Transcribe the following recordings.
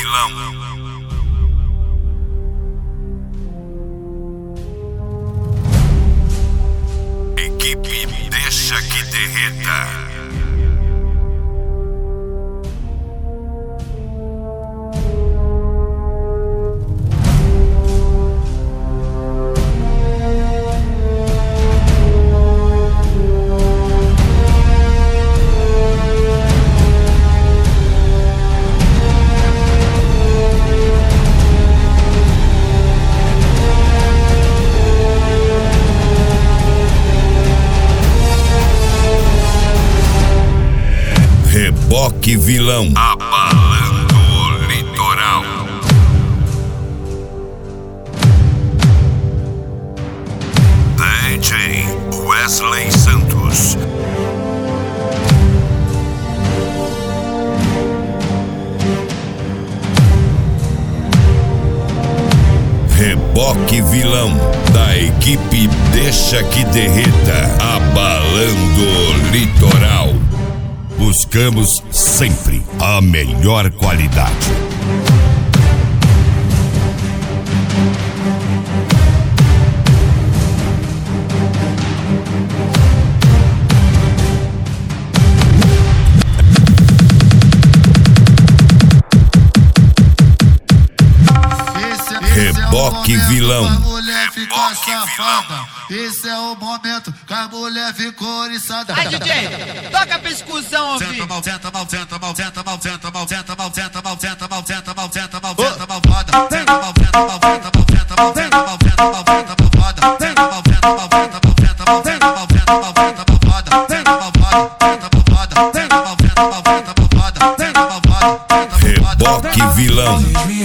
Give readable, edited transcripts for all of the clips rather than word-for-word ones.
vilão. Equipe Deixa que Derreta. Reboque vilão. Abalando o litoral. DJ Wesley Santos. Reboque vilão da equipe Deixa que Derreta. Abalando o litoral. Buscamos sempre a melhor qualidade. Reboque vilão. Reboque vilão. Esse é o momento que a mulher ficou oriçada. Aí, DJ, toca pra exclusão, ouvi. Senta mal, senta mal, senta mal, senta mal, senta mal, senta mal, senta mal, senta mal, senta mal, senta mal, senta mal, foda. Senta mal, senta mal, senta mal, senta mal, senta mal, senta mal, senta mal, foda. Senta mal, senta mal, senta mal, senta mal, senta mal, senta mal, senta mal, foda. Senta mal, foda, senta mal, foda. Senta mal, senta mal, senta mal, foda. Senta mal, foda, senta mal, foda. Reboque vilão.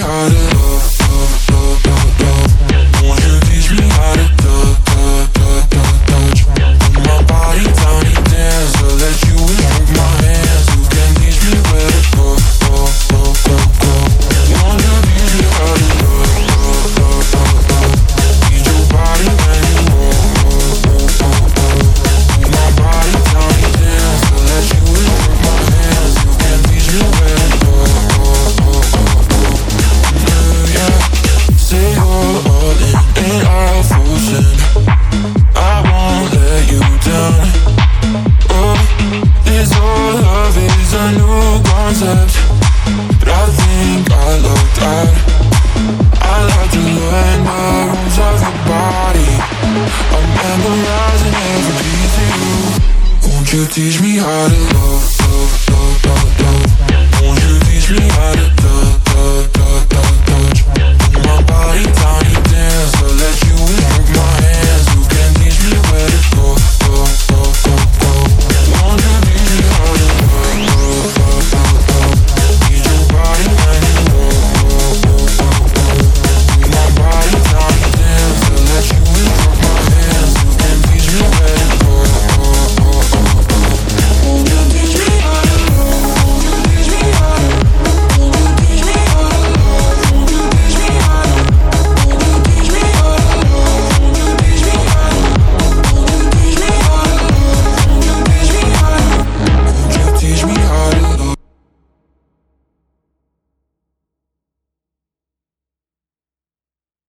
But I think I looked out. I like to learn the rules of your body. I'm memorizing every piece of you. Won't you teach me how to love?